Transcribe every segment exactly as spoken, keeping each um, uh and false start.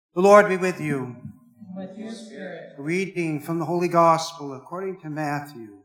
The Lord be with you. With your spirit. A reading from the Holy Gospel according to Matthew.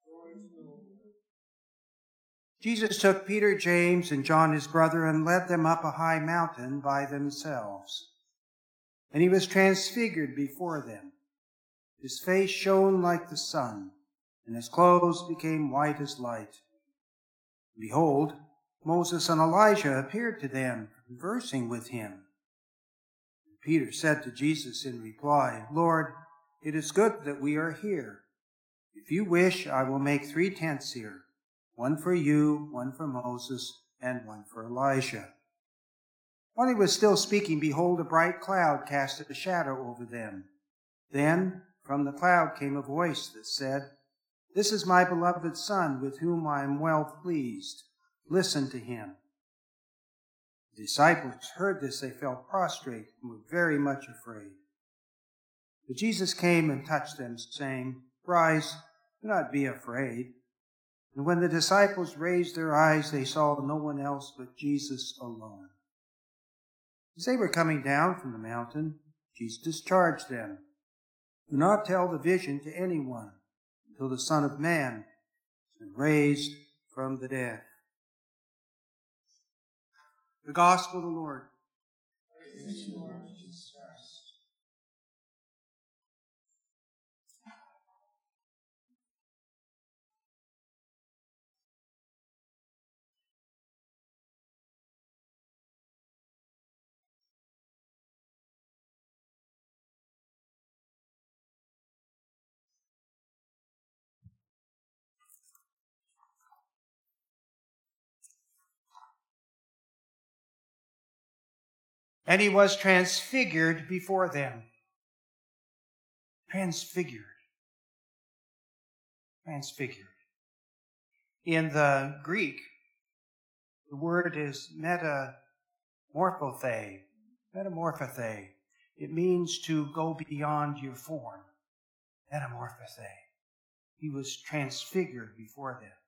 Jesus took Peter, James, and John his brother and led them up a high mountain by themselves. And he was transfigured before them. His face shone like the sun, and his clothes became white as light. Behold, Moses and Elijah appeared to them, conversing with him. Peter said to Jesus in reply, Lord, it is good that we are here. If you wish, I will make three tents here, one for you, one for Moses, and one for Elijah. While he was still speaking, behold, a bright cloud cast a shadow over them. Then from the cloud came a voice that said, This is my beloved Son, with whom I am well pleased. Listen to him. The disciples heard this, they fell prostrate and were very much afraid. But Jesus came and touched them, saying, Rise, do not be afraid. And when the disciples raised their eyes, they saw no one else but Jesus alone. As they were coming down from the mountain, Jesus charged them, Do not tell the vision to anyone until the Son of Man has been raised from the dead. The Gospel of the Lord. Praise to you, Lord Jesus Christ. And he was transfigured before them. Transfigured. Transfigured. In the Greek, the word is metamorphothe. Metamorphothe. It means to go beyond your form. Metamorphothe. He was transfigured before them.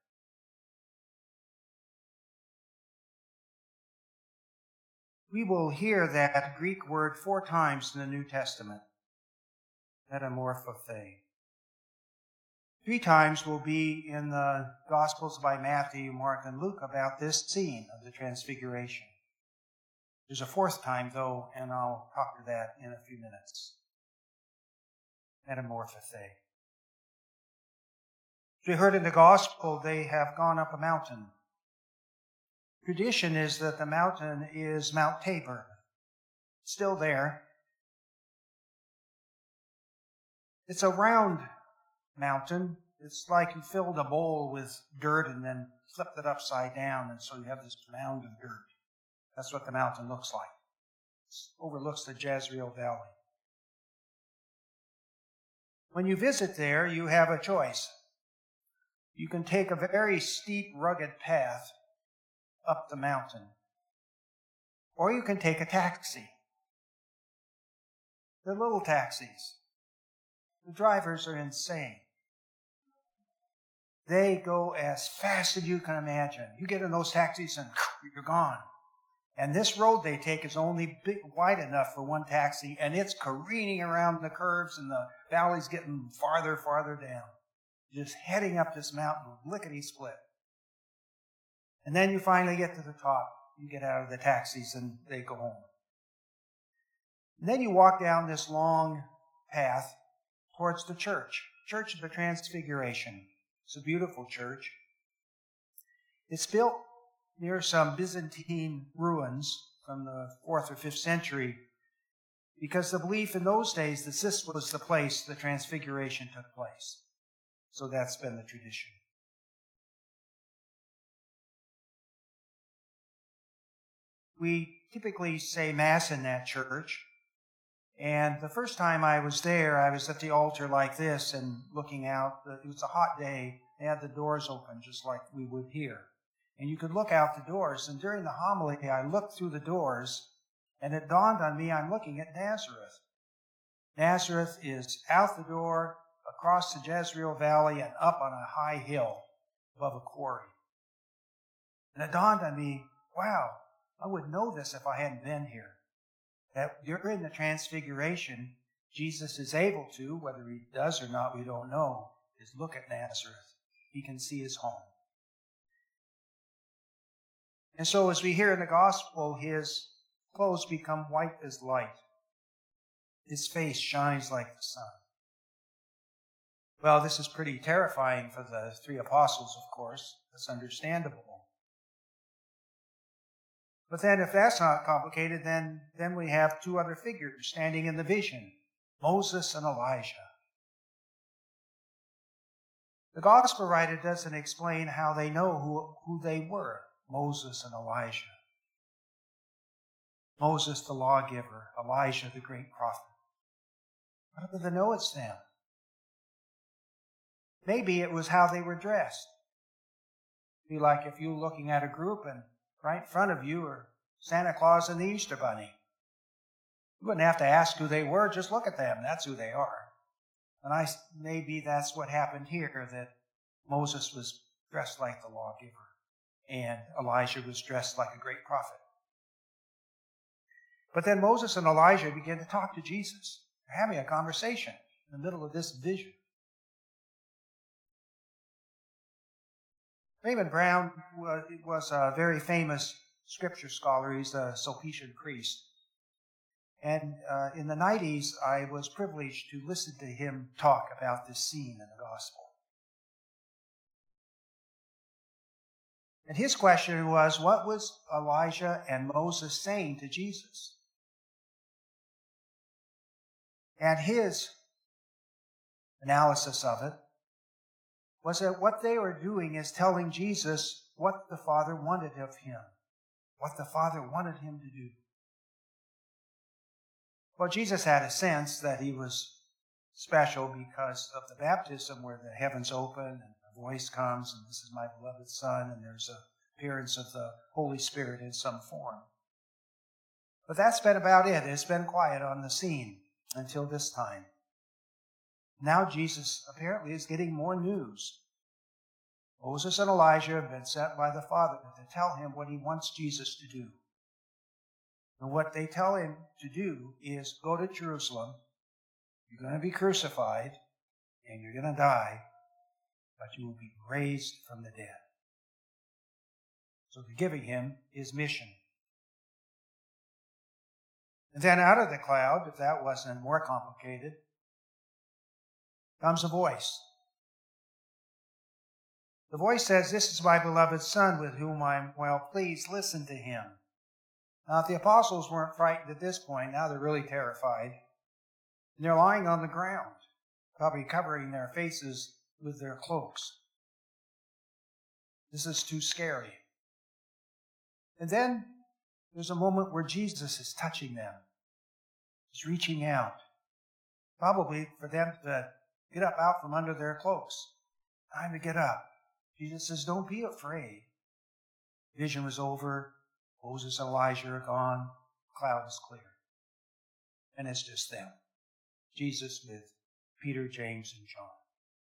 We will hear that Greek word four times in the New Testament. Metamorphothe. Three times will be in the Gospels by Matthew, Mark, and Luke about this scene of the Transfiguration. There's a fourth time, though, and I'll talk to that in a few minutes. Metamorphothe. As we heard in the Gospel, they have gone up a mountain. Tradition is that the mountain is Mount Tabor. It's still there. It's a round mountain. It's like you filled a bowl with dirt and then flipped it upside down, and so you have this mound of dirt. That's what the mountain looks like. It overlooks the Jezreel Valley. When you visit there, you have a choice. You can take a very steep, rugged path up the mountain, or you can take a taxi. They're little taxis. The drivers are insane. They go as fast as you can imagine. You get in those taxis and you're gone. And this road they take is only big, wide enough for one taxi, and it's careening around the curves, and the valley's getting farther, farther down. Just heading up this mountain, lickety-split. And then you finally get to the top. You get out of the taxis and they go home. And then you walk down this long path towards the church, Church of the Transfiguration. It's a beautiful church. It's built near some Byzantine ruins from the fourth or fifth century because the belief in those days that this was the place the Transfiguration took place. So that's been the tradition. We typically say Mass in that church. And the first time I was there, I was at the altar like this and looking out. It was a hot day. They had the doors open just like we would here. And you could look out the doors. And during the homily, I looked through the doors, and it dawned on me I'm looking at Nazareth. Nazareth is out the door, across the Jezreel Valley, and up on a high hill above a quarry. And it dawned on me, wow, I would know this if I hadn't been here. that during the transfiguration, Jesus is able to, whether he does or not, we don't know, is look at Nazareth. He can see his home. And so as we hear in the gospel, his clothes become white as light. His face shines like the sun. Well, this is pretty terrifying for the three apostles, of course. That's understandable. But then if that's not complicated, then, then we have two other figures standing in the vision, Moses and Elijah. The gospel writer doesn't explain how they know who, who they were, Moses and Elijah. Moses, the lawgiver, Elijah, the great prophet. How do they know it's them? Maybe it was how they were dressed. It'd be like if you were looking at a group and right in front of you are Santa Claus and the Easter Bunny. You wouldn't have to ask who they were, just look at them. That's who they are. And I, maybe that's what happened here, that Moses was dressed like the lawgiver and Elijah was dressed like a great prophet. But then Moses and Elijah begin to talk to Jesus. They're having a conversation in the middle of this vision. Raymond Brown was a very famous scripture scholar. He's a Sulpician priest. And uh, in the nineties, I was privileged to listen to him talk about this scene in the gospel. And his question was, what was Elijah and Moses saying to Jesus? And his analysis of it was that what they were doing is telling Jesus what the Father wanted of him, what the Father wanted him to do. Well, Jesus had a sense that he was special because of the baptism where the heavens open and a voice comes, and this is my beloved Son, and there's an appearance of the Holy Spirit in some form. But that's been about it. It's been quiet on the scene until this time. Now Jesus apparently is getting more news. Moses and Elijah have been sent by the Father to tell him what he wants Jesus to do. And what they tell him to do is go to Jerusalem. You're going to be crucified and you're going to die, but you will be raised from the dead. So they're giving him his mission. And then out of the cloud, if that wasn't more complicated, comes a voice. The voice says, "This is my beloved Son with whom I'm well pleased. Listen to him." Now, if the apostles weren't frightened at this point, now they're really terrified. And they're lying on the ground, probably covering their faces with their cloaks. This is too scary. And then there's a moment where Jesus is touching them. He's reaching out, probably for them to get up out from under their cloaks. Time to get up. Jesus says, "Don't be afraid." Vision was over. Moses and Elijah are gone. Cloud is clear. And it's just them. Jesus with Peter, James, and John.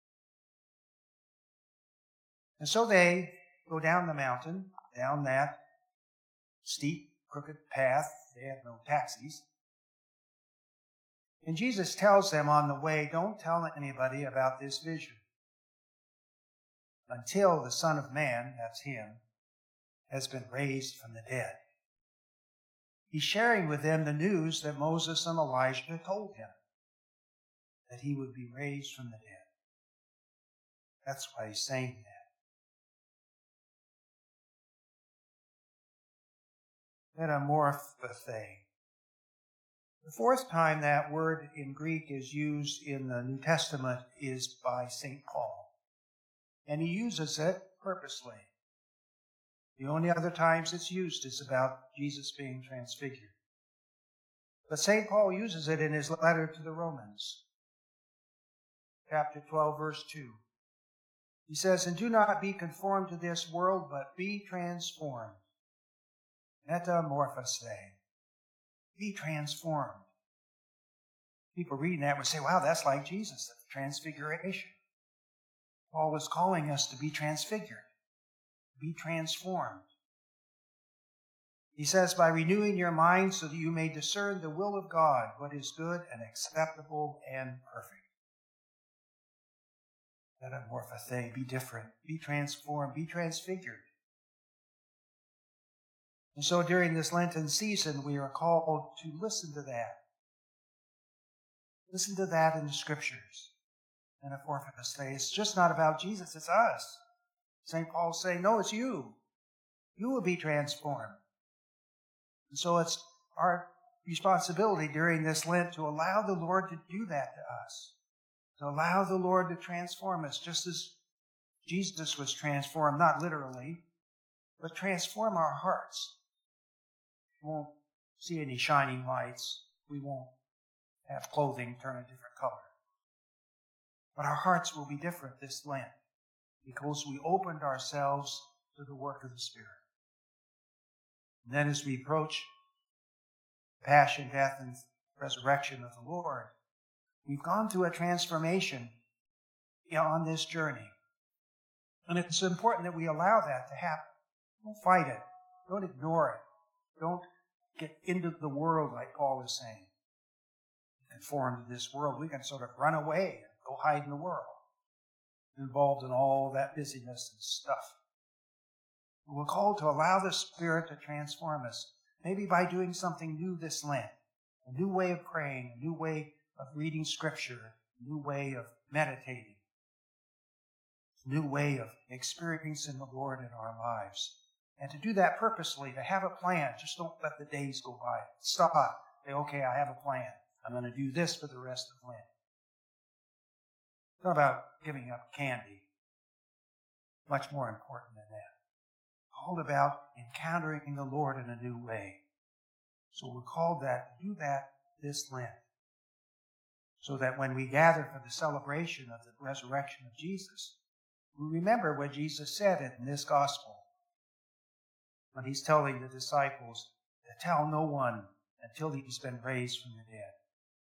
And so they go down the mountain, down that steep, crooked path. They have no taxis. And Jesus tells them on the way, don't tell anybody about this vision until the Son of Man, that's him, has been raised from the dead. He's sharing with them the news that Moses and Elijah told him, that he would be raised from the dead. That's why he's saying that. Metamorphothe. The fourth time that word in Greek is used in the New Testament is by Saint Paul. And he uses it purposely. The only other times it's used is about Jesus being transfigured. But Saint Paul uses it in his letter to the Romans, chapter twelve, verse two. He says, "And do not be conformed to this world, but be transformed." Metamorphose. Be transformed. People reading that would say, wow, that's like Jesus, the transfiguration. Paul was calling us to be transfigured, be transformed. He says, by renewing your mind so that you may discern the will of God, what is good and acceptable and perfect. Metamorphose, be different, be transformed, be transfigured. And so during this Lenten season, we are called to listen to that. Listen to that in the Scriptures. Metamorphose, it's just not about Jesus, it's us. Saint Paul's saying, no, it's you. You will be transformed. And so it's our responsibility during this Lent to allow the Lord to do that to us. To allow the Lord to transform us, just as Jesus was transformed, not literally, but transform our hearts. We won't see any shining lights. We won't have clothing turn a different color. But our hearts will be different this Lent because we opened ourselves to the work of the Spirit. And then as we approach the passion, death, and resurrection of the Lord, we've gone through a transformation on this journey. And it's important that we allow that to happen. Don't fight it. Don't ignore it. Don't get into the world like Paul is saying. Conform to this world. We can sort of run away and go hide in the world. Involved in all that busyness and stuff. We're called to allow the Spirit to transform us. Maybe by doing something new this Lent. A new way of praying, a new way of reading Scripture, a new way of meditating, a new way of experiencing the Lord in our lives. And to do that purposely, to have a plan. Just don't let the days go by. Stop. Say, okay, I have a plan. I'm going to do this for the rest of Lent. It's not about giving up candy. Much more important than that. All about encountering the Lord in a new way. So we're called that to do that this Lent. So that when we gather for the celebration of the resurrection of Jesus, we remember what Jesus said in this gospel. When he's telling the disciples to tell no one until he's been raised from the dead.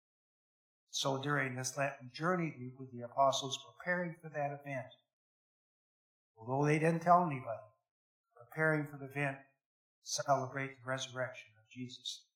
So during this Lenten journey with the apostles preparing for that event, although they didn't tell anybody, preparing for the event to celebrate the resurrection of Jesus.